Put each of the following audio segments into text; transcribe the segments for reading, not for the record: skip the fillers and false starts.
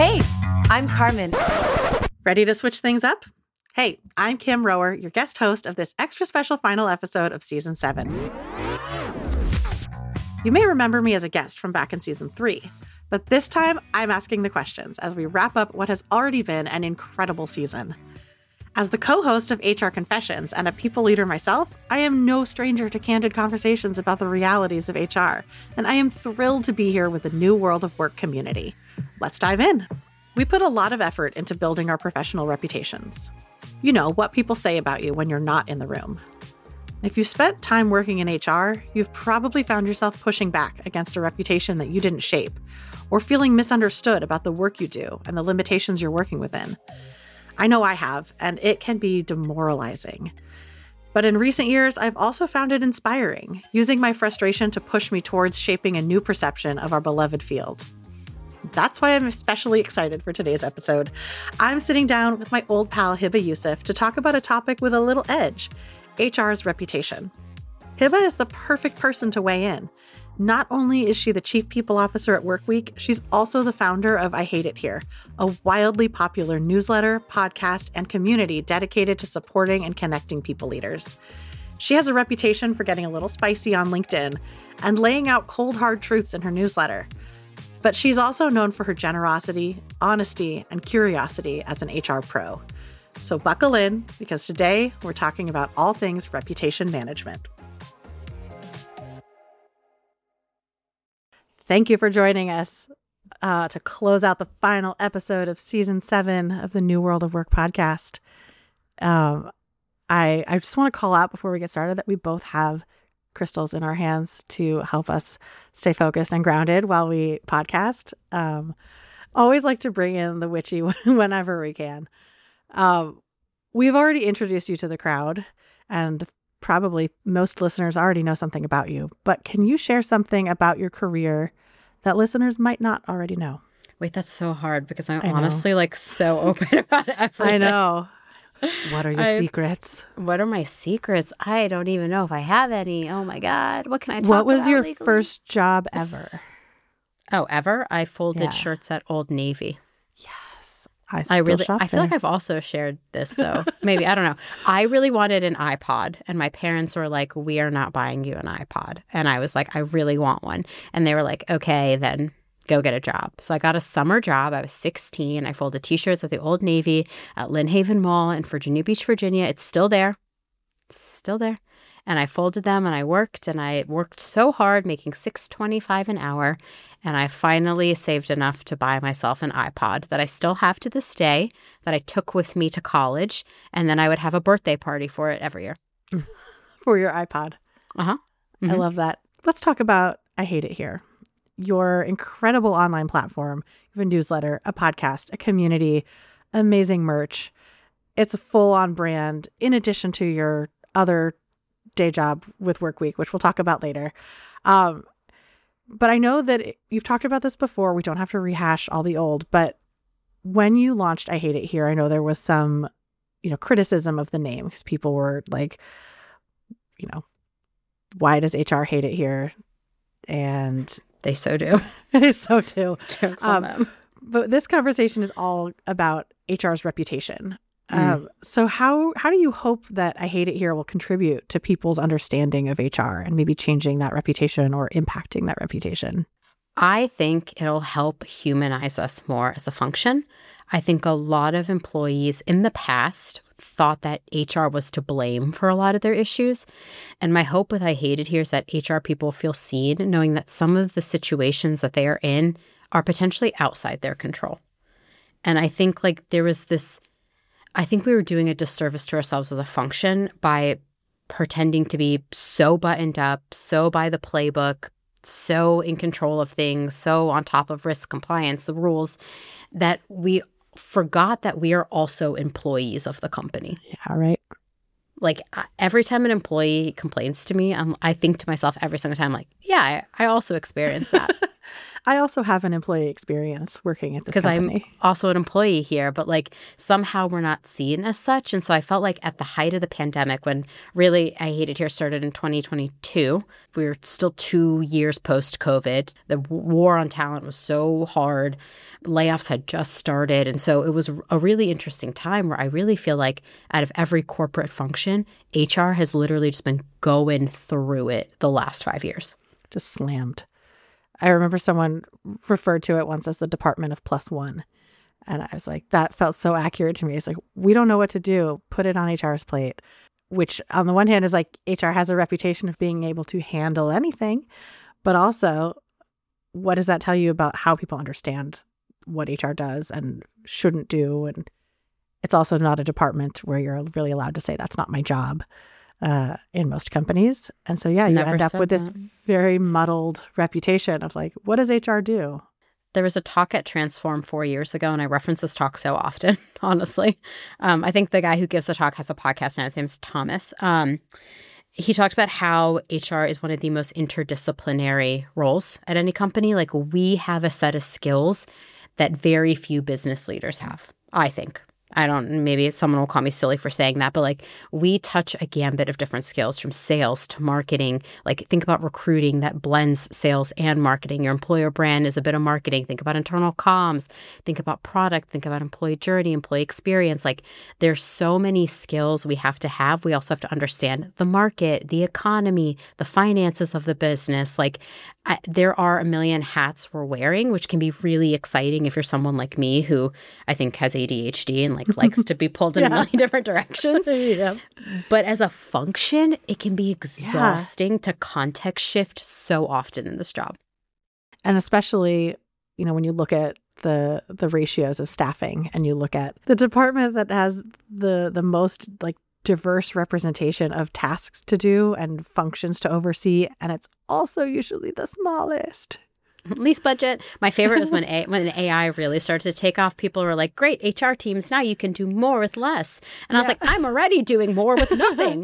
Hey, I'm Carmen. Ready to switch things up? Hey, I'm Kim Rower, your guest host of this extra special final episode of Season 7. You may remember me as a guest from back in Season 3, but this time I'm asking the questions as we wrap up what has already been an incredible season. As the co-host of HR Confessions and a people leader myself, I am no stranger to candid conversations about the realities of HR, and I am thrilled to be here with the New World of Work community. Let's dive in. We put a lot of effort into building our professional reputations. You know, what people say about you when you're not in the room. If you've spent time working in HR, you've probably found yourself pushing back against a reputation that you didn't shape, or feeling misunderstood about the work you do and the limitations you're working within. I know I have, and it can be demoralizing. But in recent years, I've also found it inspiring, using my frustration to push me towards shaping a new perception of our beloved field. That's why I'm especially excited for today's episode. I'm sitting down with my old pal Hiba Youssef to talk about a topic with a little edge, HR's reputation. Hiba is the perfect person to weigh in. Not only is she the chief people officer at Workweek, she's also the founder of I Hate It Here, a wildly popular newsletter, podcast, and community dedicated to supporting and connecting people leaders. She has a reputation for getting a little spicy on LinkedIn and laying out cold, hard truths in her newsletter. But she's also known for her generosity, honesty, and curiosity as an HR pro. So buckle in, because today we're talking about all things reputation management. Thank you for joining us to close out the final episode of Season 7 of the New World of Work podcast. I just want to call out before we get started that we both have crystals in our hands to help us stay focused and grounded while we podcast. Always like to bring in the witchy whenever we can. We've already introduced you to the crowd, and probably most listeners already know something about you, but can you share something about your career that listeners might not already know? Wait, that's so hard because I'm honestly like so open about everything. I know. What are your secrets? What are my secrets? I don't even know if I have any. Oh my God. What can I talk about? What was your legally? first job ever? Oh, ever? I folded shirts at Old Navy. Yes. I feel like I've also shared this though. Maybe, I don't know. I really wanted an iPod, and my parents were like, we are not buying you an iPod. And I was like, I really want one. And they were like, okay, then go get a job. So I got a summer job. I was 16. I folded t-shirts at the Old Navy at Lynn Haven Mall in Virginia Beach, Virginia. It's still there. And I folded them, and I worked so hard, making $6.25 an hour. And I finally saved enough to buy myself an iPod that I still have to this day, that I took with me to college. And then I would have a birthday party for it every year. For your iPod. Uh-huh. Mm-hmm. I love that. Let's talk about I Hate It Here. Your incredible online platform. You have a newsletter, a podcast, a community, amazing merch. It's a full-on brand in addition to your other day job with Workweek, which we'll talk about later. But I know that you've talked about this before. We don't have to rehash all the old, but when you launched I Hate It Here, I know there was some, criticism of the name because people were like, why does HR hate it here? And they so do. They so do. Jokes on them. But this conversation is all about HR's reputation. So how do you hope that I Hate It Here will contribute to people's understanding of HR and maybe changing that reputation or impacting that reputation? I think it'll help humanize us more as a function. I think a lot of employees in the past thought that HR was to blame for a lot of their issues. And my hope with I Hate It Here is that HR people feel seen, knowing that some of the situations that they are in are potentially outside their control. And I think I think we were doing a disservice to ourselves as a function by pretending to be so buttoned up, so by the playbook, so in control of things, so on top of risk compliance, the rules, that we forgot that we are also employees of the company. Yeah, right. Like every time an employee complains to me, I think to myself every single time, like, yeah, I also experience that. I also have an employee experience working at this because I'm company. also an employee here, but like somehow we're not seen as such. And so I felt like at the height of the pandemic, when really I Hate It Here started in 2022, we were still 2 years post-COVID. The war on talent was so hard. Layoffs had just started. And so it was a really interesting time where I really feel like out of every corporate function, HR has literally just been going through it the last 5 years. Just slammed. I remember someone referred to it once as the department of +1. And I was like, that felt so accurate to me. It's like, we don't know what to do. Put it on HR's plate, which on the one hand is like HR has a reputation of being able to handle anything. But also, what does that tell you about how people understand what HR does and shouldn't do? And it's also not a department where you're really allowed to say that's not my job in most companies. And so, yeah, you end up with this very muddled reputation of like, what does HR do? There was a talk at Transform 4 years ago, and I reference this talk so often, honestly. I think the guy who gives the talk has a podcast now. His name's Thomas. He talked about how HR is one of the most interdisciplinary roles at any company. Like, we have a set of skills that very few business leaders have, I think. Maybe someone will call me silly for saying that, but like we touch a gambit of different skills from sales to marketing. Like think about recruiting that blends sales and marketing. Your employer brand is a bit of marketing. Think about internal comms, think about product, think about employee journey, employee experience. Like there's so many skills we have to have. We also have to understand the market, the economy, the finances of the business. Like there are a million hats we're wearing, which can be really exciting if you're someone like me who I think has ADHD and like likes to be pulled in a million different directions. Yeah. But as a function, it can be exhausting to context shift so often in this job. And especially, you know, when you look at the ratios of staffing and you look at the department that has the most like diverse representation of tasks to do and functions to oversee, and it's also usually the smallest. Least budget. My favorite was when AI really started to take off. People were like, great, HR teams, now you can do more with less. And I was like, I'm already doing more with nothing.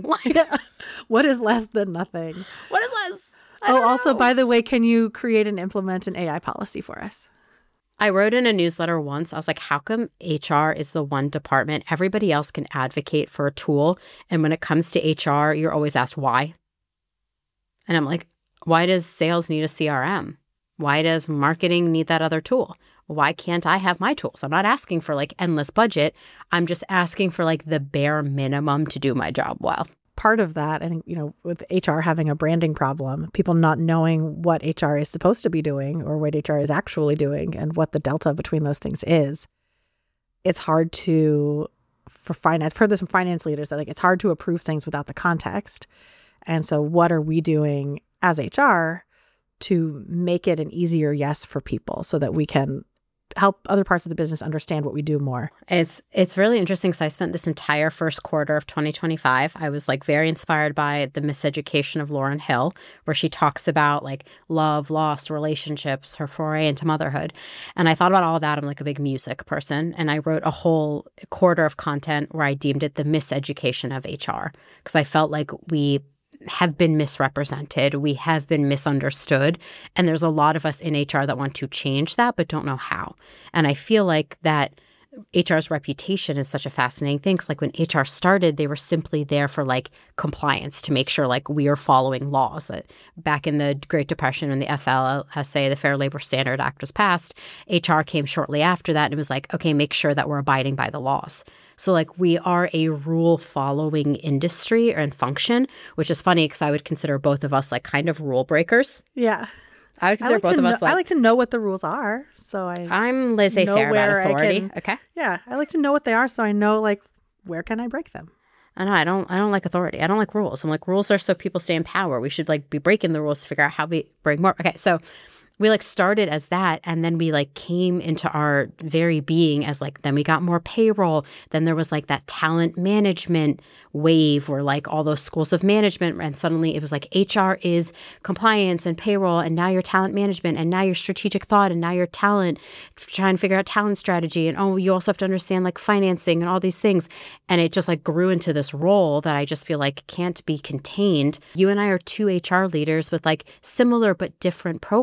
What is less than nothing? What is less? Also, by the way, can you create and implement an AI policy for us? I wrote in a newsletter once, I was like, how come HR is the one department everybody else can advocate for a tool? And when it comes to HR, you're always asked why. And I'm like, why does sales need a CRM? Why does marketing need that other tool? Why can't I have my tools? I'm not asking for like endless budget. I'm just asking for like the bare minimum to do my job well. Part of that, I think, you know, with HR having a branding problem, people not knowing what HR is supposed to be doing or what HR is actually doing and what the delta between those things is, it's hard to, for finance, I've heard this from finance leaders, that like it's hard to approve things without the context. And so what are we doing as HR to make it an easier yes for people so that we can help other parts of the business understand what we do more? It's really interesting because I spent this entire first quarter of 2025. I was like very inspired by The Miseducation of Lauryn Hill, where she talks about like love, loss, relationships, her foray into motherhood. And I thought about all of that. I'm like a big music person. And I wrote a whole quarter of content where I deemed it the miseducation of HR because I felt like we have been misrepresented. We have been misunderstood. And there's a lot of us in HR that want to change that, but don't know how. And I feel like that HR's reputation is such a fascinating thing. Because like when HR started, they were simply there for like compliance to make sure like we are following laws. That back in the Great Depression when the FLSA, the Fair Labor Standard Act, was passed, HR came shortly after that and it was like, okay, make sure that we're abiding by the laws. So like we are a rule-following industry and function, which is funny because I would consider both of us like kind of rule breakers. Yeah. I would consider both of us like... I like to know what the rules are, so I'm laissez-faire about authority. Okay. Yeah, I like to know what they are so I know like where can I break them. I know, I don't like authority. I don't like rules. I'm like, rules are so people stay in power. We should like be breaking the rules to figure out how we bring more. Okay, so we like started as that and then we like came into our very being as like, then we got more payroll. Then there was like that talent management wave where like all those schools of management, and suddenly it was like HR is compliance and payroll, and now you're talent management, and now you're strategic thought, and now you're talent, trying to figure out talent strategy, and oh, you also have to understand like financing and all these things. And it just like grew into this role that I just feel like can't be contained. You and I are two HR leaders with like similar but different profiles.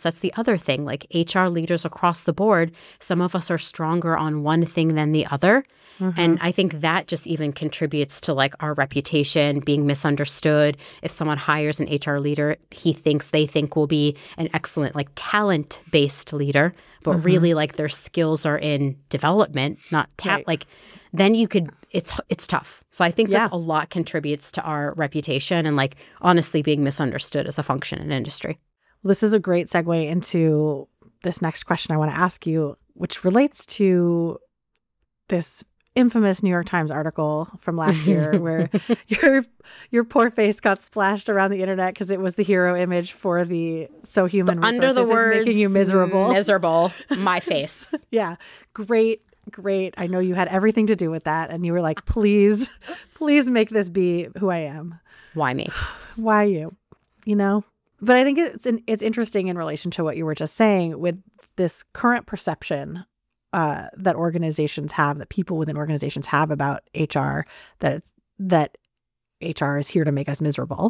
That's the other thing. Like HR leaders across the board, some of us are stronger on one thing than the other. And I think that just even contributes to like our reputation being misunderstood. If someone hires an HR leader, they think will be an excellent like talent-based leader, but really like their skills are in development, not like then you could it's tough. So I think that a lot contributes to our reputation and like honestly being misunderstood as a function in industry. This is a great segue into this next question I want to ask you, which relates to this infamous New York Times article from last year where your poor face got splashed around the internet because it was the hero image for the So Human Resources under the words making you miserable. My face. Yeah. Great. I know you had everything to do with that. And you were like, please make this be who I am. Why me? Why you? You know? But I think it's interesting in relation to what you were just saying with this current perception that organizations have, that people within organizations have about HR, that HR is here to make us miserable.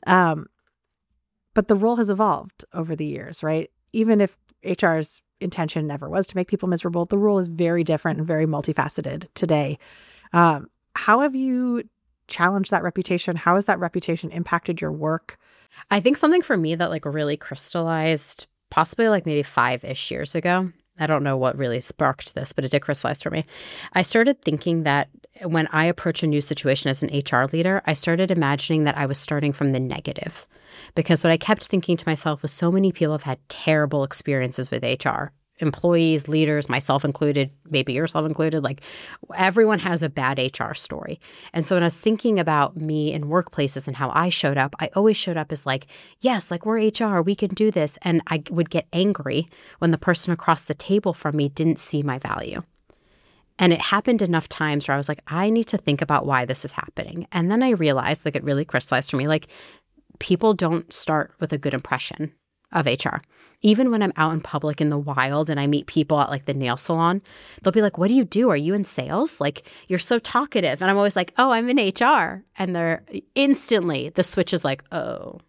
But the role has evolved over the years, right? Even if HR's intention never was to make people miserable, the role is very different and very multifaceted today. How have you challenged that reputation? How has that reputation impacted your work? I think something for me that like really crystallized possibly like maybe 5-ish years ago. I don't know what really sparked this, but it did crystallize for me. I started thinking that when I approach a new situation as an HR leader, I started imagining that I was starting from the negative. Because what I kept thinking to myself was so many people have had terrible experiences with HR. Employees, leaders, myself included, maybe yourself included, like everyone has a bad HR story. And so when I was thinking about me in workplaces and how I showed up, I always showed up as like, yes, like we're HR, we can do this. And I would get angry when the person across the table from me didn't see my value. And it happened enough times where I was like, I need to think about why this is happening. And then I realized, like it really crystallized for me, like people don't start with a good impression of HR. Even when I'm out in public in the wild and I meet people at like the nail salon, they'll be like, what do you do? Are you in sales? Like, you're so talkative. And I'm always like, oh, I'm in HR. And they're instantly, the switch is like, oh.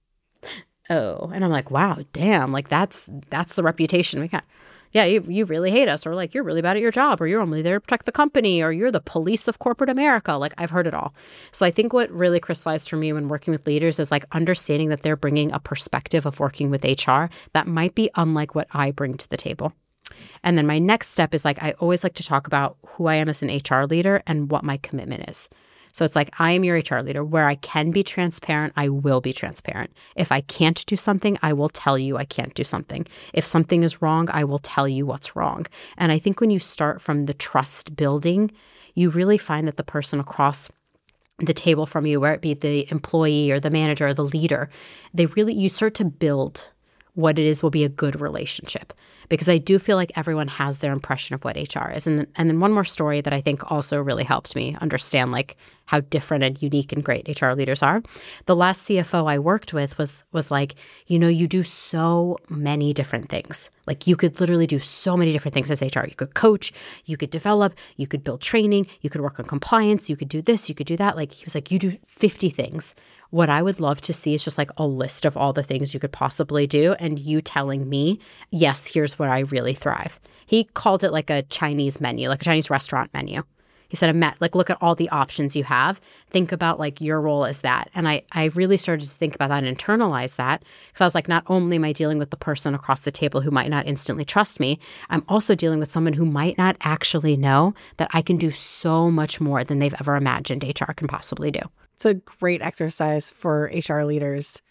And I'm like, wow, damn, like that's the reputation we got. Yeah, you really hate us, or like you're really bad at your job, or you're only there to protect the company, or you're the police of corporate America. Like I've heard it all. So I think what really crystallized for me when working with leaders is like understanding that they're bringing a perspective of working with HR that might be unlike what I bring to the table. And then my next step is like I always like to talk about who I am as an HR leader and what my commitment is. So it's like I am your HR leader. Where I can be transparent, I will be transparent. If I can't do something, I will tell you I can't do something. If something is wrong, I will tell you what's wrong. And I think when you start from the trust building, you really find that the person across the table from you, where it be the employee or the manager or the leader, you start to build what it is will be a good relationship. Because I do feel like everyone has their impression of what HR is. And then one more story that I think also really helped me understand like how different and unique and great HR leaders are. The last CFO I worked with was like, you do so many different things. Like you could literally do so many different things as HR. You could coach, you could develop, you could build training, you could work on compliance, you could do this, you could do that. Like he was like, you do 50 things. What I would love to see is just like a list of all the things you could possibly do and you telling me, yes, here's where I really thrive. He called it like a Chinese menu, like a Chinese restaurant menu. He said, like, look at all the options you have. Think about like your role as that. And I really started to think about that and internalize that because I was like, not only am I dealing with the person across the table who might not instantly trust me, I'm also dealing with someone who might not actually know that I can do so much more than they've ever imagined HR can possibly do. It's a great exercise for HR leaders.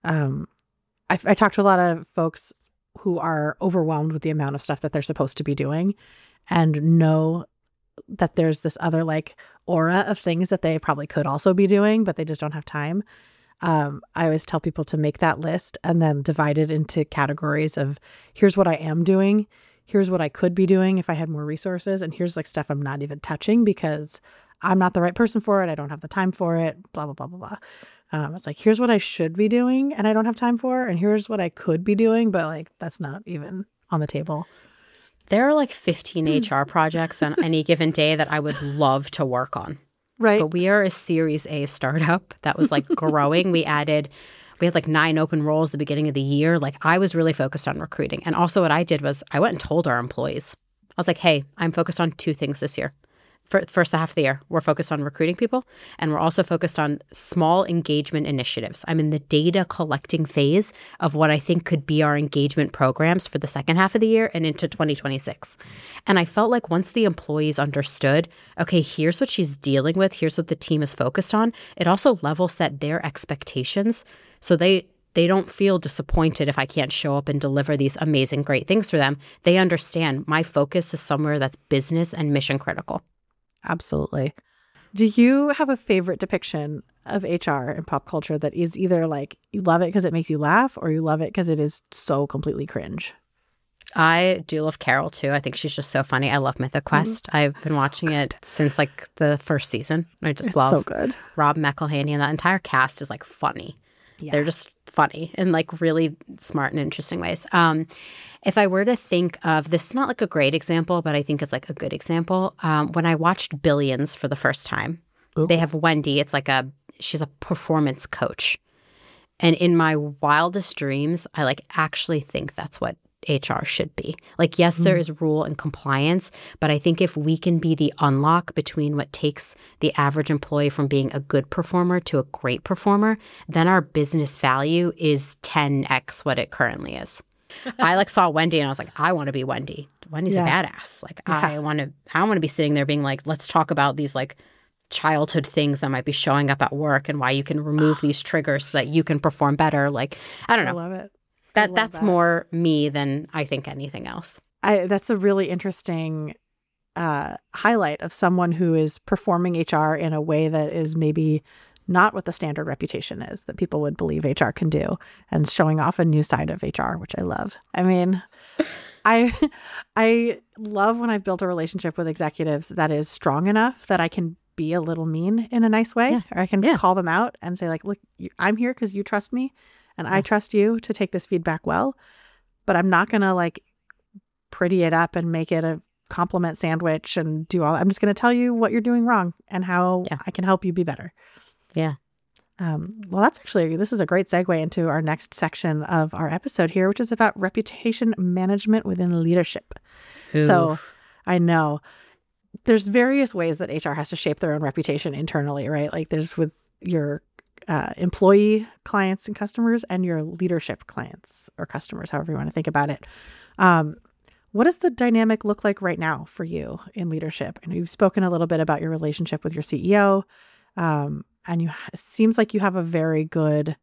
I talk to a lot of folks who are overwhelmed with the amount of stuff that they're supposed to be doing and know that there's this other like aura of things that they probably could also be doing, but they just don't have time. I always tell people to make that list and then divide it into categories of here's what I am doing, here's what I could be doing if I had more resources, and here's like stuff I'm not even touching because I'm not the right person for it. I don't have the time for it, blah, blah, blah, blah, blah. It's like, here's what I should be doing and I don't have time for, and here's what I could be doing, but like, that's not even on the table. There are like 15 HR projects on any given day that I would love to work on. Right. But we are a Series A startup that was like growing. We We had like 9 open roles at the beginning of the year. Like I was really focused on recruiting. And also what I did was I went and told our employees. I was like, hey, I'm focused on 2 things this year. For first half of the year, we're focused on recruiting people, and we're also focused on small engagement initiatives. I'm in the data collecting phase of what I think could be our engagement programs for the second half of the year and into 2026. And I felt like once the employees understood, okay, here's what she's dealing with, here's what the team is focused on, it also level set their expectations so they don't feel disappointed if I can't show up and deliver these amazing, great things for them. They understand my focus is somewhere that's business and mission critical. Absolutely. Do you have a favorite depiction of HR in pop culture that is either like you love it because it makes you laugh or you love it because it is so completely cringe? I do love Carol too. I think she's just so funny. I love Mythic Quest. I've been watching it since like the first season. I just love so good. Rob McElhenney, and that entire cast is like funny. Yeah. They're just funny in like really smart and interesting ways. If I were to think of this, is not like a great example, but I think it's like a good example. When I watched Billions for the first time, they have Wendy. It's like she's a performance coach. And in my wildest dreams, I like actually think that's what HR should be. Like, yes, there is rule and compliance, but I think if we can be the unlock between what takes the average employee from being a good performer to a great performer, then our business value is 10x what it currently is. I like saw Wendy and I was like, I want to be Wendy. Wendy's a badass. Like I want to be sitting there being like, let's talk about these like childhood things that might be showing up at work and why you can remove these triggers so that you can perform better. Like, I don't know. I love it. That's more me than I think anything else. That's a really interesting highlight of someone who is performing HR in a way that is maybe not what the standard reputation is that people would believe HR can do, and showing off a new side of HR, which I love. I mean, I love when I've built a relationship with executives that is strong enough that I can be a little mean in a nice way, or I can call them out and say like, look, I'm here because you trust me. And I trust you to take this feedback well, but I'm not going to like pretty it up and make it a compliment sandwich and do all. I'm just going to tell you what you're doing wrong and how I can help you be better. Yeah. Well, this is a great segue into our next section of our episode here, which is about reputation management within leadership. Oof. So I know there's various ways that HR has to shape their own reputation internally, right? Like there's with your employee clients and customers and your leadership clients or customers, however you want to think about it. What does the dynamic look like right now for you in leadership? And you've spoken a little bit about your relationship with your CEO, and it seems like you have a very good,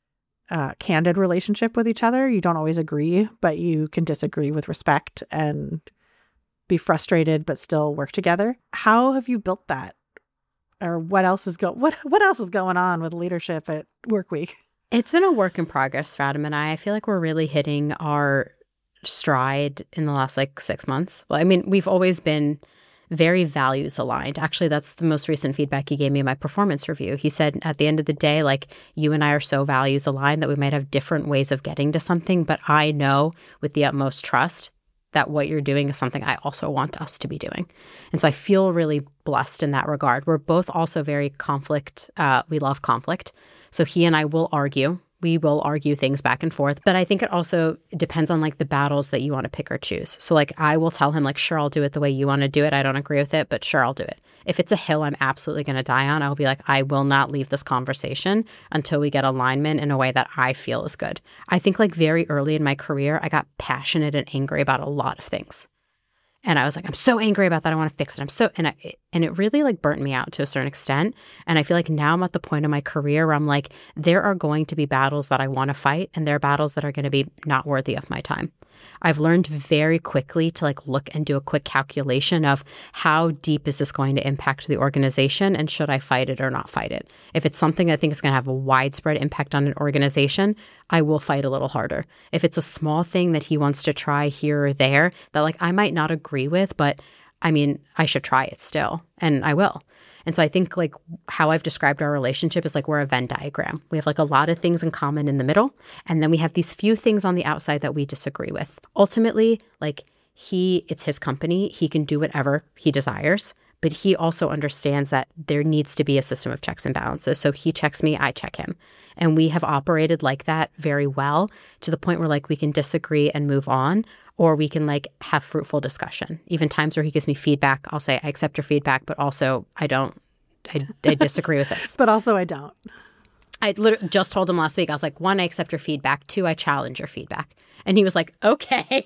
candid relationship with each other. You don't always agree, but you can disagree with respect and be frustrated, but still work together. How have you built that? Or what else is going on with leadership at Workweek? It's been a work in progress for Adam and I. I feel like we're really hitting our stride in the last like 6 months. Well, I mean, we've always been very values aligned. Actually, that's the most recent feedback he gave me in my performance review. He said at the end of the day, like, you and I are so values aligned that we might have different ways of getting to something, but I know with the utmost trust that what you're doing is something I also want us to be doing. And so I feel really blessed in that regard. We're both also very conflict. We love conflict. So he and I will argue. We will argue things back and forth. But I think it also depends on like the battles that you want to pick or choose. So like I will tell him like, sure, I'll do it the way you want to do it. I don't agree with it, but sure, I'll do it. If it's a hill I'm absolutely going to die on, I'll be like, I will not leave this conversation until we get alignment in a way that I feel is good. I think like very early in my career, I got passionate and angry about a lot of things. And I was like, I'm so angry about that. I want to fix it. And it really like burnt me out to a certain extent. And I feel like now I'm at the point in my career where I'm like, there are going to be battles that I want to fight, and there are battles that are going to be not worthy of my time. I've learned very quickly to like look and do a quick calculation of how deep is this going to impact the organization, and should I fight it or not fight it? If it's something I think is going to have a widespread impact on an organization, I will fight a little harder. If it's a small thing that he wants to try here or there that like I might not agree with, but I mean, I should try it still, and I will. And so I think like how I've described our relationship is like we're a Venn diagram. We have like a lot of things in common in the middle, and then we have these few things on the outside that we disagree with. Ultimately, like it's his company. He can do whatever he desires, but he also understands that there needs to be a system of checks and balances. So he checks me, I check him. And we have operated like that very well, to the point where like we can disagree and move on, or we can like have fruitful discussion. Even times where he gives me feedback, I'll say, I accept your feedback, but also I disagree with this. But also I don't. I literally just told him last week, I was like, 1, I accept your feedback. 2, I challenge your feedback. And he was like, okay.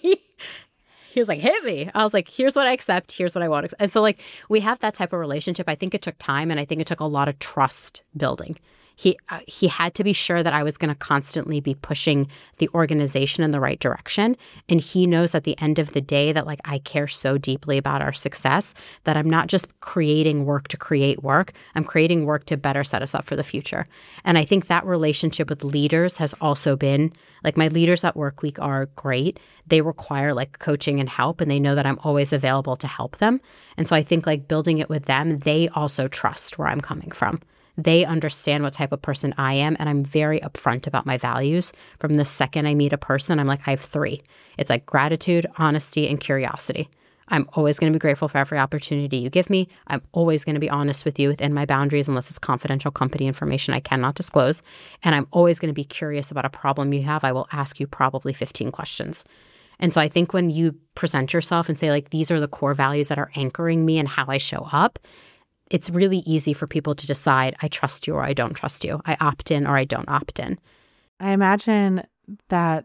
He was like, hit me. I was like, here's what I accept. Here's what I won't accept. And so like we have that type of relationship. I think it took time, and I think it took a lot of trust building. He had to be sure that I was going to constantly be pushing the organization in the right direction. And he knows at the end of the day that like I care so deeply about our success that I'm not just creating work to create work. I'm creating work to better set us up for the future. And I think that relationship with leaders has also been like, my leaders at Workweek are great. They require like coaching and help, and they know that I'm always available to help them. And so I think like building it with them, they also trust where I'm coming from. They understand what type of person I am, and I'm very upfront about my values. From the second I meet a person, I'm like, I have 3. It's like gratitude, honesty, and curiosity. I'm always going to be grateful for every opportunity you give me. I'm always going to be honest with you within my boundaries, unless it's confidential company information I cannot disclose. And I'm always going to be curious about a problem you have. I will ask you probably 15 questions. And so I think when you present yourself and say, like, these are the core values that are anchoring me and how I show up, it's really easy for people to decide, I trust you or I don't trust you. I opt in or I don't opt in. I imagine that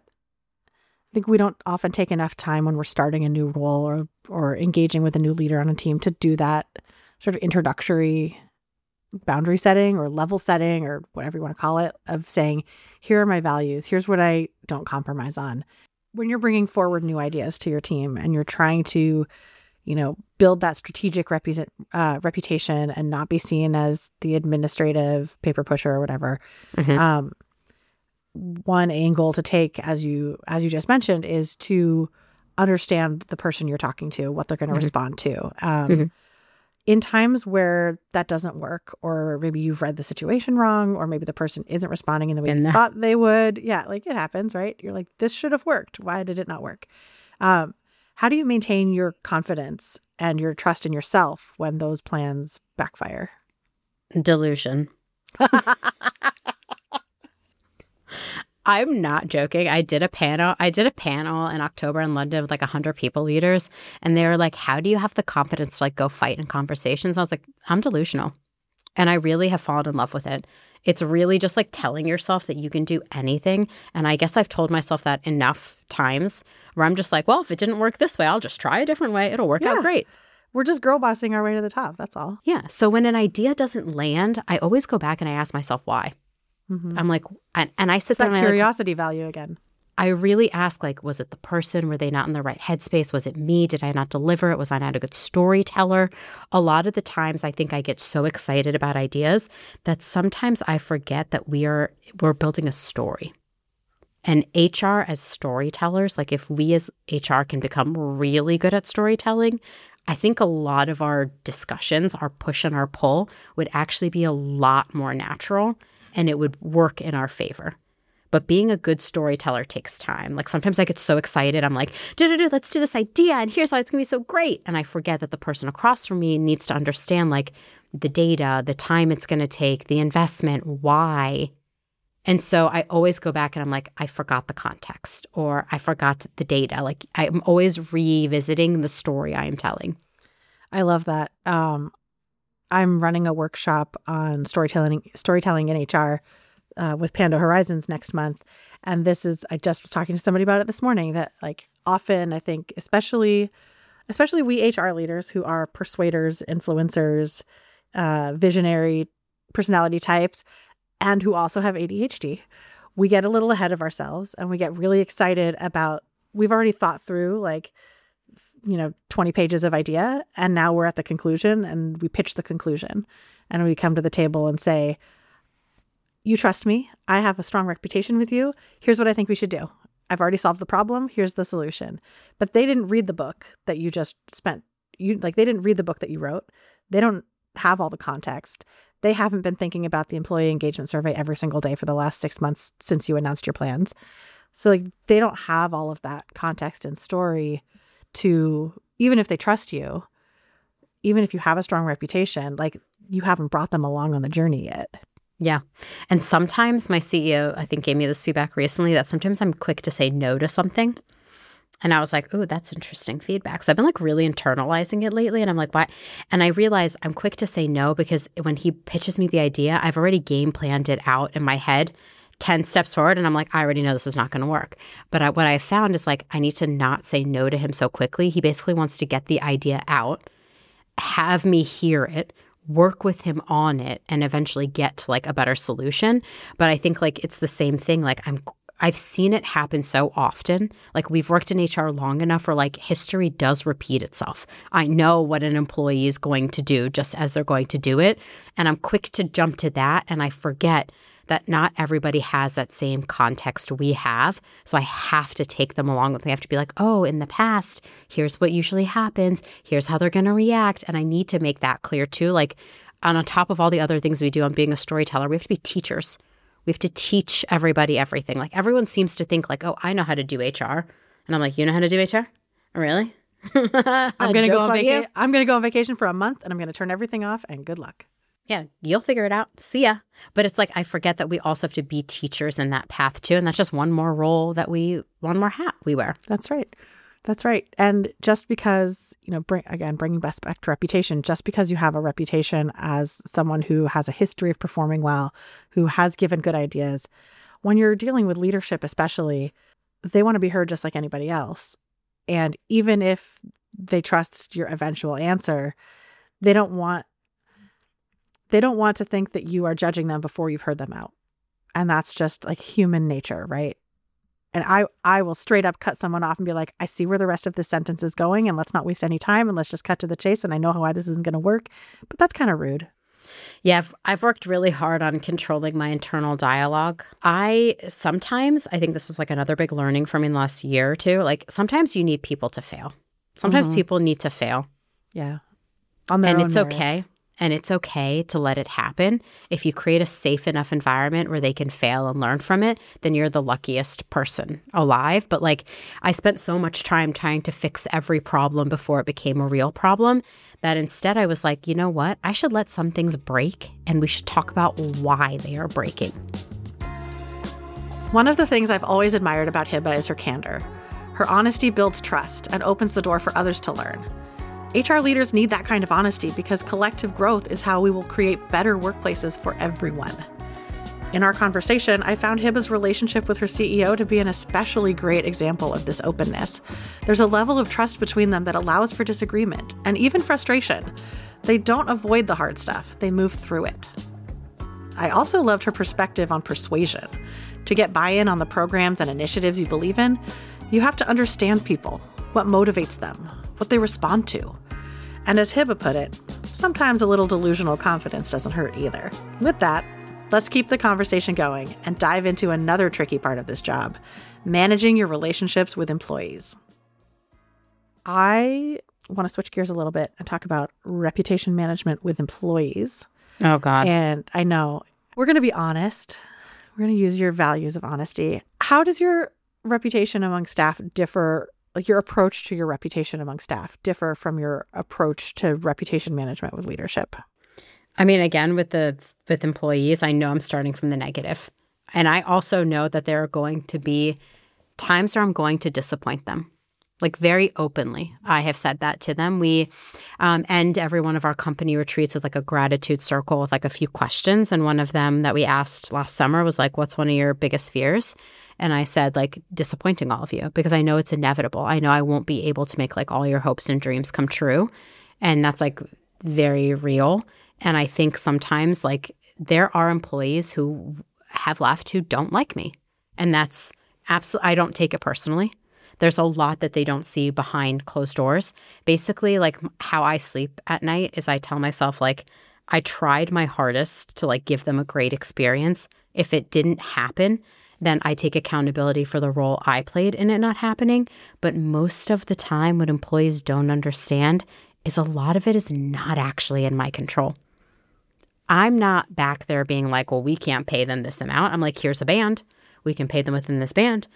I think we don't often take enough time when we're starting a new role or engaging with a new leader on a team to do that sort of introductory boundary setting or level setting or whatever you want to call it, of saying, here are my values. Here's what I don't compromise on. When you're bringing forward new ideas to your team and you're trying to, build that strategic reputation and not be seen as the administrative paper pusher or whatever. Mm-hmm. One angle to take, as you just mentioned, is to understand the person you're talking to, what they're going to mm-hmm. respond to. In times where that doesn't work, or maybe you've read the situation wrong, or maybe the person isn't responding in the way you thought they would. Yeah, like it happens, right? You're like, this should have worked. Why did it not work? How do you maintain your confidence and your trust in yourself when those plans backfire? Delusion. I'm not joking. I did a panel in October in London with like 100 people leaders, and they were like, how do you have the confidence to like go fight in conversations? I was like, I'm delusional. And I really have fallen in love with it. It's really just like telling yourself that you can do anything. And I guess I've told myself that enough times where I'm just like, well, if it didn't work this way, I'll just try a different way. It'll work out great. We're just girl bossing our way to the top. That's all. Yeah. So when an idea doesn't land, I always go back and I ask myself why. Mm-hmm. I'm like, and I sit there and curiosity value again. I really ask, like, was it the person? Were they not in the right headspace? Was it me? Did I not deliver it? Was I not a good storyteller? A lot of the times I think I get so excited about ideas that sometimes I forget that we're building a story. And HR as storytellers, like if we as HR can become really good at storytelling, I think a lot of our discussions, our push and our pull would actually be a lot more natural, and it would work in our favor. But being a good storyteller takes time. Like sometimes I get so excited. I'm like, let's do this idea. And here's why it's going to be so great. And I forget that the person across from me needs to understand like the data, the time it's going to take, the investment, why. And so I always go back and I'm like, I forgot the context or I forgot the data. Like I'm always revisiting the story I am telling. I love that. I'm running a workshop on storytelling in HR with Pando Horizons next month. And this is, I just was talking to somebody about it this morning, that like often I think, especially we HR leaders who are persuaders, influencers, visionary personality types, and who also have ADHD, we get a little ahead of ourselves and we get really excited about, we've already thought through 20 pages of idea, and now we're at the conclusion and we pitch the conclusion and we come to the table and say, you trust me. I have a strong reputation with you. Here's what I think we should do. I've already solved the problem. Here's the solution. But they didn't read the book that you just spent. They didn't read the book that you wrote. They don't have all the context. They haven't been thinking about the employee engagement survey every single day for the last 6 months since you announced your plans. So they don't have all of that context and story to, even if they trust you, even if you have a strong reputation, like you haven't brought them along on the journey yet. Yeah. And sometimes my CEO, I think, gave me this feedback recently that sometimes I'm quick to say no to something. And I was like, oh, that's interesting feedback. So I've been like really internalizing it lately. And I'm like, why? And I realize I'm quick to say no because when he pitches me the idea, I've already game planned it out in my head 10 steps forward. And I'm like, I already know this is not going to work. But what I found is like, I need to not say no to him so quickly. He basically wants to get the idea out, have me hear it, work with him on it, and eventually get to like a better solution. But I think like it's the same thing. Like I've seen it happen so often. Like we've worked in HR long enough where like history does repeat itself. I know what an employee is going to do just as they're going to do it. And I'm quick to jump to that. And I forget that not everybody has that same context we have. So I have to take them along with me. I have to be like, oh, in the past, here's what usually happens. Here's how they're going to react. And I need to make that clear too. Like on top of all the other things we do on being a storyteller, we have to be teachers. We have to teach everybody everything. Like everyone seems to think like, oh, I know how to do HR. And I'm like, you know how to do HR? Really? I'm going to go on vacation for a month and I'm going to turn everything off and good luck. Yeah, you'll figure it out. See ya. But it's like I forget that we also have to be teachers in that path too. And that's just one more role one more hat we wear. That's right. That's right. And just because, bringing best back to reputation, just because you have a reputation as someone who has a history of performing well, who has given good ideas, when you're dealing with leadership especially, they want to be heard just like anybody else. And even if they trust your eventual answer, they don't want to think that you are judging them before you've heard them out. And that's just like human nature, right? And I will straight up cut someone off and be like, I see where the rest of this sentence is going and let's not waste any time and let's just cut to the chase. And I know why this isn't going to work, but that's kind of rude. Yeah, I've worked really hard on controlling my internal dialogue. I think this was like another big learning for me in the last year or two. Like sometimes you need people to fail. Sometimes people need to fail. Yeah. And it's okay. And it's okay to let it happen. If you create a safe enough environment where they can fail and learn from it, then you're the luckiest person alive. But like I spent so much time trying to fix every problem before it became a real problem that instead I was like, you know what? I should let some things break and we should talk about why they are breaking. One of the things I've always admired about Hibba is her candor. Her honesty builds trust and opens the door for others to learn. HR leaders need that kind of honesty because collective growth is how we will create better workplaces for everyone. In our conversation, I found Hibba's relationship with her CEO to be an especially great example of this openness. There's a level of trust between them that allows for disagreement and even frustration. They don't avoid the hard stuff, they move through it. I also loved her perspective on persuasion. To get buy-in on the programs and initiatives you believe in, you have to understand people, what motivates them, what they respond to. And as Hibba put it, sometimes a little delusional confidence doesn't hurt either. With that, let's keep the conversation going and dive into another tricky part of this job, managing your relationships with employees. I want to switch gears a little bit and talk about reputation management with employees. Oh, God. And I know we're going to be honest. We're going to use your values of honesty. How does your reputation among staff differ? Like your approach to your reputation among staff differ from your approach to reputation management with leadership? I mean, again, with employees, I know I'm starting from the negative. And I also know that there are going to be times where I'm going to disappoint them. Like very openly, I have said that to them. We end every one of our company retreats with like a gratitude circle with like a few questions. And one of them that we asked last summer was like, what's one of your biggest fears? And I said like disappointing all of you because I know it's inevitable. I know I won't be able to make like all your hopes and dreams come true. And that's like very real. And I think sometimes like there are employees who have left who don't like me. And that's absolutely, I don't take it personally. There's a lot that they don't see behind closed doors. Basically, like how I sleep at night is I tell myself like I tried my hardest to like give them a great experience. If it didn't happen, then I take accountability for the role I played in it not happening. But most of the time, what employees don't understand is a lot of it is not actually in my control. I'm not back there being like, well, we can't pay them this amount. I'm like, here's a band. We can pay them within this band.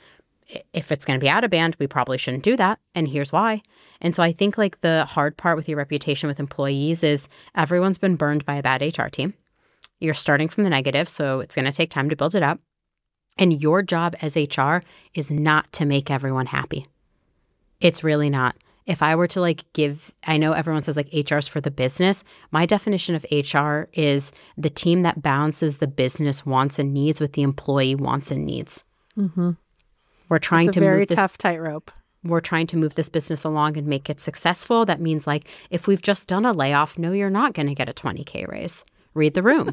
if it's going to be out of band, we probably shouldn't do that. And here's why. And so I think like the hard part with your reputation with employees is everyone's been burned by a bad HR team. You're starting from the negative, so it's going to take time to build it up. And your job as HR is not to make everyone happy. It's really not. If I were to like I know everyone says like HR's for the business. My definition of HR is the team that balances the business wants and needs with the employee wants and needs. Mm-hmm. We're trying to move this tough tightrope. We're trying to move this business along and make it successful. That means like if we've just done a layoff, no, you're not going to get a 20K raise. Read the room.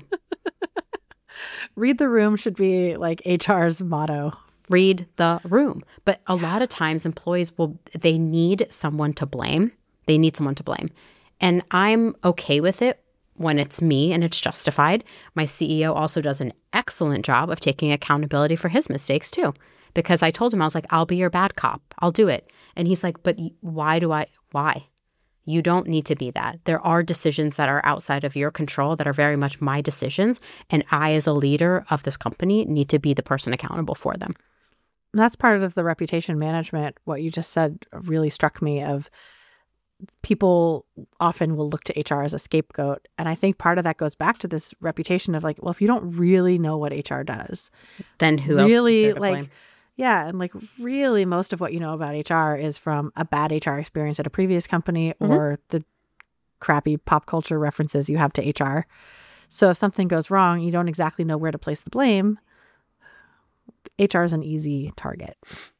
Read the room should be like HR's motto. Read the room. But a lot of times employees they need someone to blame. They need someone to blame. And I'm okay with it when it's me and it's justified. My CEO also does an excellent job of taking accountability for his mistakes too. Because I told him, I was like, I'll be your bad cop. I'll do it. And he's like, but why? You don't need to be that. There are decisions that are outside of your control that are very much my decisions. And I, as a leader of this company, need to be the person accountable for them. That's part of the reputation management. What you just said really struck me of people often will look to HR as a scapegoat. And I think part of that goes back to this reputation of like, well, if you don't really know what HR does, then who else is there to blame? Yeah. And like really most of what you know about HR is from a bad HR experience at a previous company or the crappy pop culture references you have to HR. So if something goes wrong, you don't exactly know where to place the blame. HR is an easy target.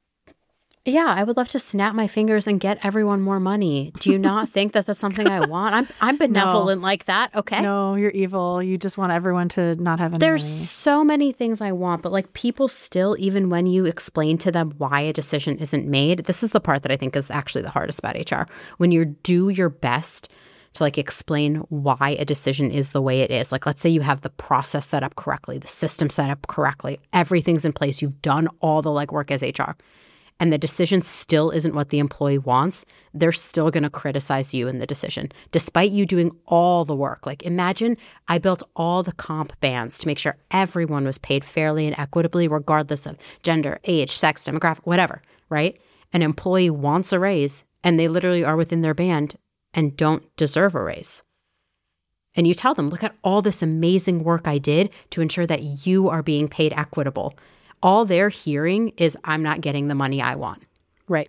Yeah, I would love to snap my fingers and get everyone more money. Do you not think that that's something I want? I'm benevolent like that, okay? No, you're evil. You just want everyone to not have any There's money. So many things I want, but like people still, even when you explain to them why a decision isn't made, this is the part that I think is actually the hardest about HR. When you do your best to like explain why a decision is the way it is. Like let's say you have the process set up correctly, the system set up correctly, everything's in place, you've done all the legwork as HR. And the decision still isn't what the employee wants, they're still going to criticize you in the decision, despite you doing all the work. Like imagine I built all the comp bands to make sure everyone was paid fairly and equitably, regardless of gender, age, sex, demographic, whatever, right? An employee wants a raise and they literally are within their band and don't deserve a raise. And you tell them, look at all this amazing work I did to ensure that you are being paid equitable. All they're hearing is I'm not getting the money I want. Right.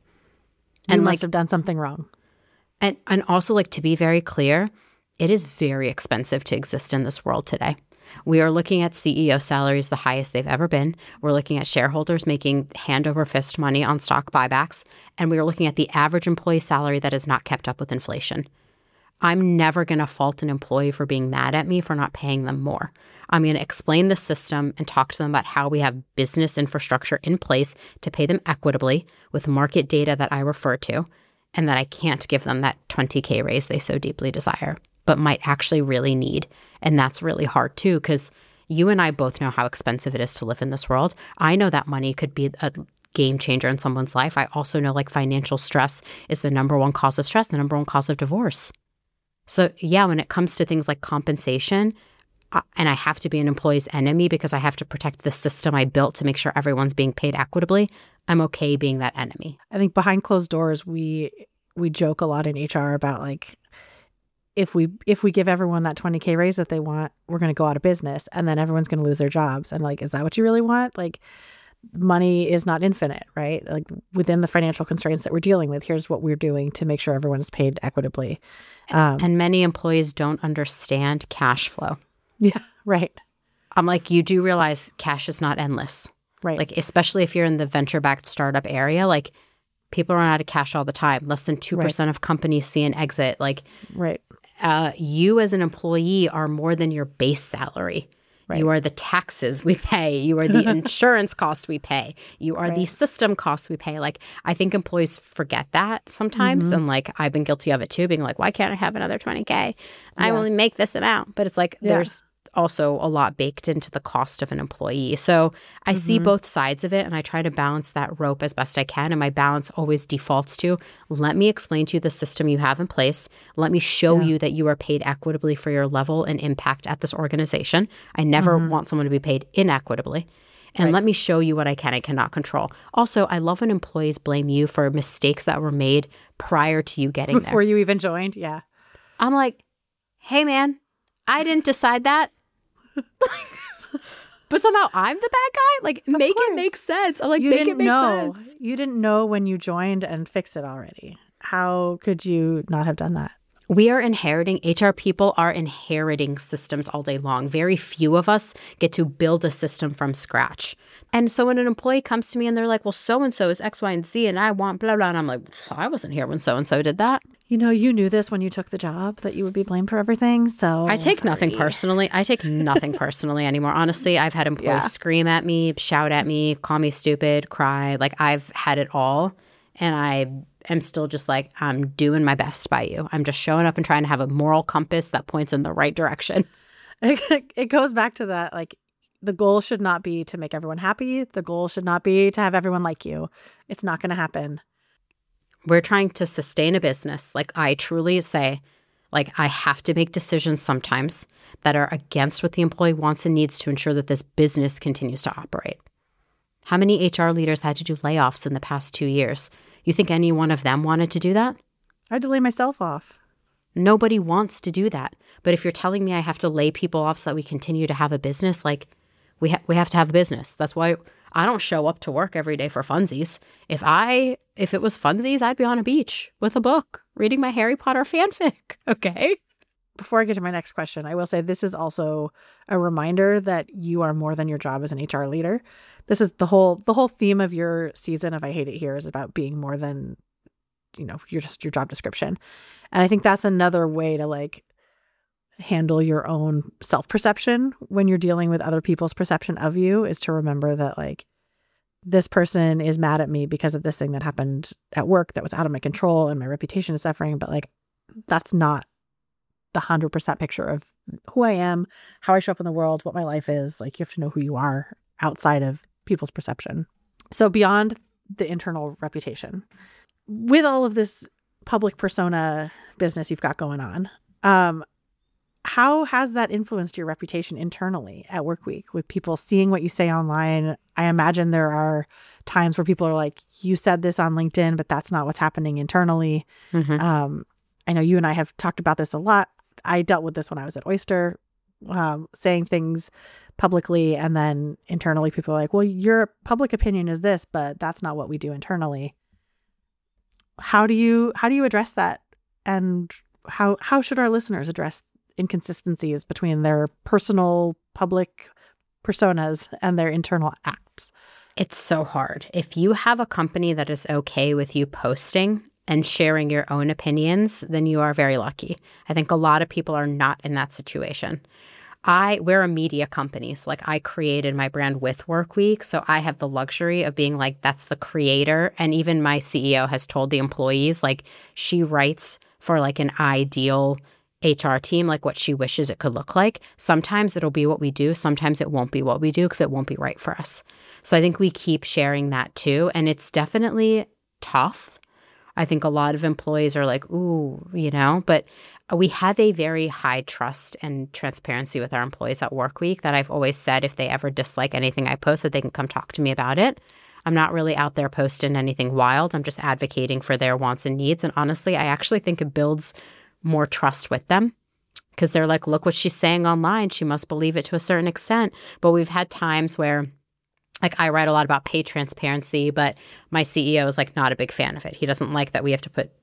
And you must have done something wrong. And also like to be very clear, it is very expensive to exist in this world today. We are looking at CEO salaries the highest they've ever been. We're looking at shareholders making hand over fist money on stock buybacks. And we are looking at the average employee salary that is not kept up with inflation. I'm never going to fault an employee for being mad at me for not paying them more. I'm going to explain the system and talk to them about how we have business infrastructure in place to pay them equitably with market data that I refer to, and that I can't give them that 20K raise they so deeply desire, but might actually really need. And that's really hard too, because you and I both know how expensive it is to live in this world. I know that money could be a game changer in someone's life. I also know like financial stress is the number one cause of stress, the number one cause of divorce. So yeah, when it comes to things like compensation, and I have to be an employee's enemy because I have to protect the system I built to make sure everyone's being paid equitably, I'm okay being that enemy. I think behind closed doors, we joke a lot in HR about like, if we give everyone that 20K raise that they want, we're going to go out of business and then everyone's going to lose their jobs. And like, is that what you really want? Like, money is not infinite, right? Like within the financial constraints that we're dealing with, here's what we're doing to make sure everyone is paid equitably. And many employees don't understand cash flow. Yeah, right. I'm like, you do realize cash is not endless. Right. Like, especially if you're in the venture-backed startup area, like people run out of cash all the time. Less than 2% of companies see an exit. Like, right. You as an employee are more than your base salary. Right. You are the taxes we pay. You are the insurance cost we pay. You are the system costs we pay. Like, I think employees forget that sometimes. And like, I've been guilty of it too, being like, why can't I have another 20K? I only make this amount. But it's like, there's also a lot baked into the cost of an employee. So I see both sides of it and I try to balance that rope as best I can. And my balance always defaults to, let me explain to you the system you have in place. Let me show you that you are paid equitably for your level and impact at this organization. I never want someone to be paid inequitably. And let me show you what I can and cannot control. Also, I love when employees blame you for mistakes that were made prior to you getting there. Before you even joined, yeah. I'm like, hey, man, I didn't decide that. But somehow I'm the bad guy? Like, make it make sense. I'm like, make it make sense. You didn't know when you joined and fix it already. How could you not have done that? We are inheriting, HR people are inheriting systems all day long. Very few of us get to build a system from scratch. And so when an employee comes to me and they're like, well, so-and-so is X, Y, and Z, and I want blah, blah, and I'm like, I wasn't here when so-and-so did that. You know, you knew this when you took the job, that you would be blamed for everything, so I take nothing personally. I take nothing personally anymore. Honestly, I've had employees scream at me, shout at me, call me stupid, cry. Like, I've had it all, and I am still just like, I'm doing my best by you. I'm just showing up and trying to have a moral compass that points in the right direction. It goes back to that, like, the goal should not be to make everyone happy. The goal should not be to have everyone like you. It's not going to happen. We're trying to sustain a business. Like, I truly say, like, I have to make decisions sometimes that are against what the employee wants and needs to ensure that this business continues to operate. How many HR leaders had to do layoffs in the past 2 years? You think any one of them wanted to do that? I had to lay myself off. Nobody wants to do that. But if you're telling me I have to lay people off so that we continue to have a business, like, we have to have a business. That's why I don't show up to work every day for funsies. If it was funsies, I'd be on a beach with a book, reading my Harry Potter fanfic, okay? Before I get to my next question, I will say this is also a reminder that you are more than your job as an HR leader. This is the whole theme of your season of I Hate It Here is about being more than, you're just your job description. And I think that's another way to, like, handle your own self-perception when you're dealing with other people's perception of you, is to remember that, like, this person is mad at me because of this thing that happened at work that was out of my control and my reputation is suffering. But, like, that's not the 100% picture of who I am, how I show up in the world, what my life is. Like, you have to know who you are outside of people's perception. So beyond the internal reputation, with all of this public persona business you've got going on, how has that influenced your reputation internally at Workweek with people seeing what you say online? I imagine there are times where people are like, you said this on LinkedIn, but that's not what's happening internally. Mm-hmm. I know you and I have talked about this a lot. I dealt with this when I was at Oyster, saying things publicly, and then internally people are like, well, your public opinion is this, but that's not what we do internally. How do you address that? And how should our listeners address inconsistencies between their personal public personas and their internal acts? It's so hard. If you have a company that is okay with you posting and sharing your own opinions, then you are very lucky. I think a lot of people are not in that situation. We're a media company, so, like, I created my brand with Workweek, so I have the luxury of being like, that's the creator. And even my CEO has told the employees, like, she writes for, like, an ideal HR team, like what she wishes it could look like. Sometimes it'll be what we do. Sometimes it won't be what we do because it won't be right for us. So I think we keep sharing that too. And it's definitely tough. I think a lot of employees are like, ooh, but we have a very high trust and transparency with our employees at Workweek that I've always said if they ever dislike anything I post, that they can come talk to me about it. I'm not really out there posting anything wild. I'm just advocating for their wants and needs. And honestly, I actually think it builds more trust with them because they're like, look what she's saying online. She must believe it to a certain extent. But we've had times where, like, I write a lot about pay transparency, but my CEO is, like, not a big fan of it. He doesn't like that we have to put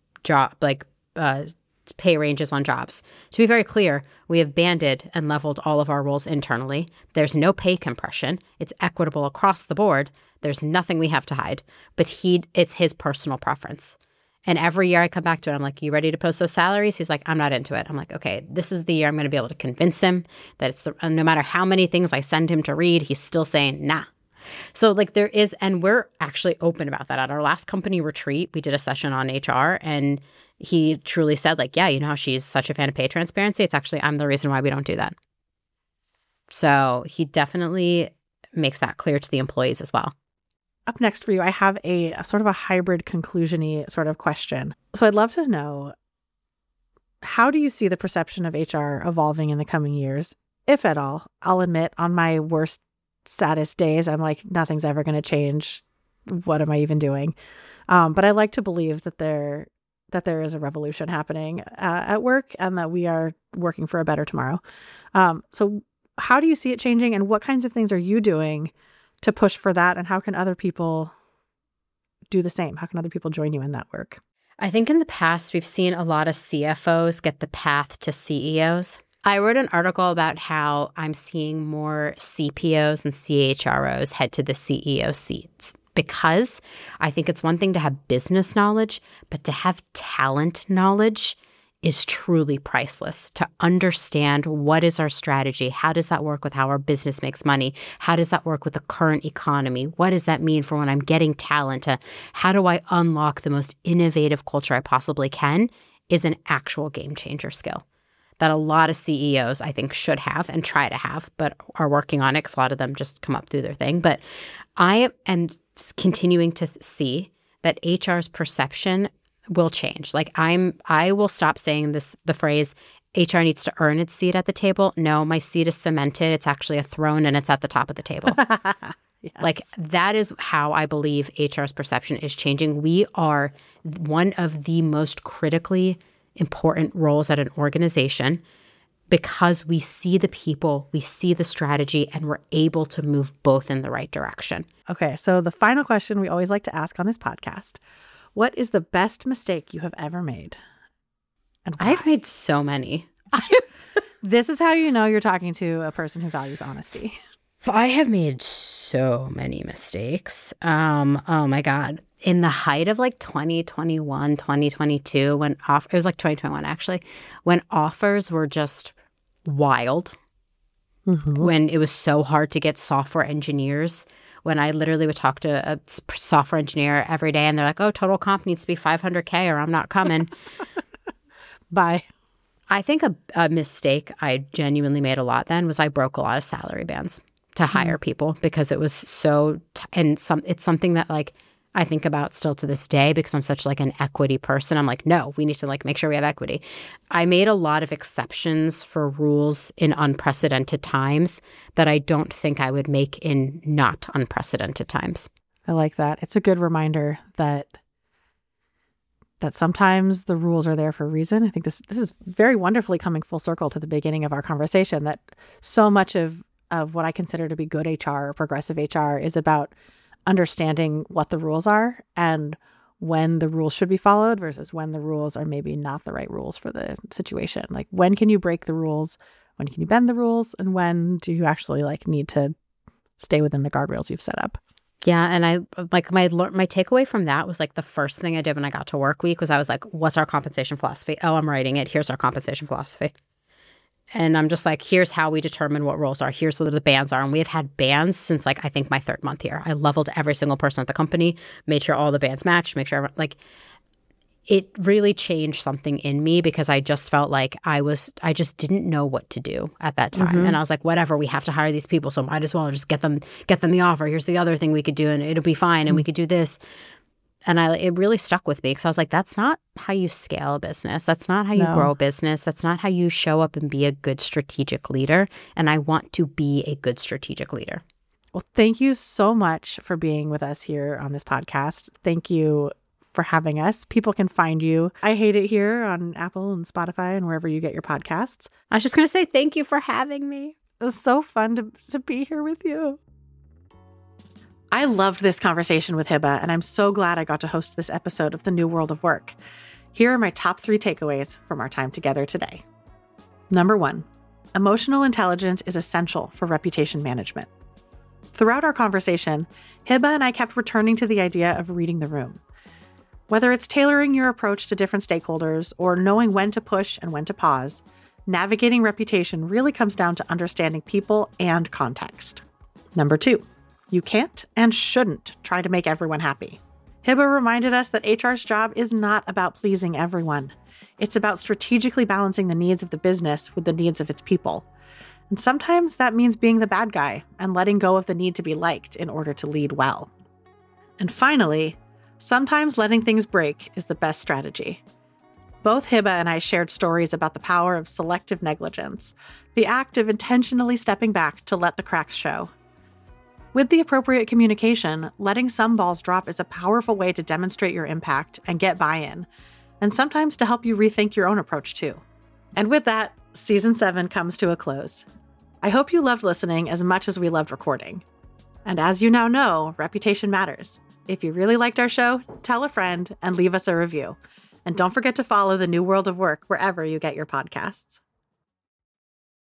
pay ranges on jobs. To be very clear, we have banded and leveled all of our roles internally. There's no pay compression. It's equitable across the board. There's nothing we have to hide. But it's his personal preference. And every year I come back to it, I'm like, you ready to post those salaries? He's like, I'm not into it. I'm like, okay, this is the year I'm going to be able to convince him that it's no matter how many things I send him to read, he's still saying, nah. So, like, there is, and we're actually open about that. At our last company retreat, we did a session on HR, and he truly said, like, yeah, you know how she's such a fan of pay transparency? It's actually, I'm the reason why we don't do that. So he definitely makes that clear to the employees as well. Up next for you, I have a sort of a hybrid conclusion-y sort of question. So I'd love to know, how do you see the perception of HR evolving in the coming years, if at all? I'll admit, on my worst saddest days, I'm like, nothing's ever going to change. What am I even doing? But I like to believe that there is a revolution happening at work and that we are working for a better tomorrow. So how do you see it changing, and what kinds of things are you doing to push for that? And how can other people do the same? How can other people join you in that work? I think in the past, we've seen a lot of CFOs get the path to CEOs. I wrote an article about how I'm seeing more CPOs and CHROs head to the CEO seats, because I think it's one thing to have business knowledge, but to have talent knowledge is truly priceless. To understand what is our strategy, how does that work with how our business makes money, how does that work with the current economy, what does that mean for when I'm getting talent, how do I unlock the most innovative culture I possibly can, is an actual game changer skill that a lot of CEOs I think should have and try to have, but are working on it because a lot of them just come up through their thing. But I am continuing to see that HR's perception will change. Like I will stop saying the phrase HR needs to earn its seat at the table. No, my seat is cemented. It's actually a throne and it's at the top of the table. Yes. Like that is how I believe HR's perception is changing. We are one of the most critically important roles at an organization because we see the people, we see the strategy, and we're able to move both in the right direction. Okay, so the final question we always like to ask on this podcast: what is the best mistake you have ever made? And why? I've made so many. This is how you know you're talking to a person who values honesty. I have made so many mistakes. Oh my God. In the height of like 2021, 2022, when it was like 2021 actually, when offers were just wild, when it was so hard to get software engineers, when I literally would talk to a software engineer every day and they're like, oh, total comp needs to be $500K or I'm not coming. Bye. I think a mistake I genuinely made a lot then was I broke a lot of salary bands to hire people because it was so it's something that like I think about still to this day because I'm such like an equity person. I'm like, no, we need to like make sure we have equity. I made a lot of exceptions for rules in unprecedented times that I don't think I would make in not unprecedented times. I like that. It's a good reminder that sometimes the rules are there for a reason. I think this is very wonderfully coming full circle to the beginning of our conversation, that so much of what I consider to be good HR or progressive HR is about understanding what the rules are and when the rules should be followed versus when the rules are maybe not the right rules for the situation. Like, when can you break the rules? When can you bend the rules? And when do you actually like need to stay within the guardrails you've set up? Yeah, and I like my takeaway from that was like the first thing I did when I got to work week was I was like, what's our compensation philosophy? Oh, I'm writing it. Here's our compensation philosophy. And I'm just like, here's how we determine what roles are. Here's what the bands are. And we have had bands since like, I think my 3rd month here. I leveled every single person at the company, made sure all the bands matched, make sure everyone, like it really changed something in me because I just felt like I just didn't know what to do at that time. And I was like, whatever, we have to hire these people. So might as well just get them the offer. Here's the other thing we could do and it'll be fine. And we could do this. And it really stuck with me because I was like, that's not how you scale a business. That's not how you grow a business. That's not how you show up and be a good strategic leader. And I want to be a good strategic leader. Well, thank you so much for being with us here on this podcast. Thank you for having us. People can find you. I Hate It Here on Apple and Spotify and wherever you get your podcasts. I was just going to say thank you for having me. It was so fun to be here with you. I loved this conversation with Hiba, and I'm so glad I got to host this episode of The New World of Work. Here are my top 3 takeaways from our time together today. Number 1, emotional intelligence is essential for reputation management. Throughout our conversation, Hiba and I kept returning to the idea of reading the room. Whether it's tailoring your approach to different stakeholders or knowing when to push and when to pause, navigating reputation really comes down to understanding people and context. Number 2, you can't and shouldn't try to make everyone happy. Hiba reminded us that HR's job is not about pleasing everyone. It's about strategically balancing the needs of the business with the needs of its people. And sometimes that means being the bad guy and letting go of the need to be liked in order to lead well. And finally, sometimes letting things break is the best strategy. Both Hiba and I shared stories about the power of selective negligence, the act of intentionally stepping back to let the cracks show. With the appropriate communication, letting some balls drop is a powerful way to demonstrate your impact and get buy-in, and sometimes to help you rethink your own approach too. And with that, Season 7 comes to a close. I hope you loved listening as much as we loved recording. And as you now know, reputation matters. If you really liked our show, tell a friend and leave us a review. And don't forget to follow The New World of Work wherever you get your podcasts.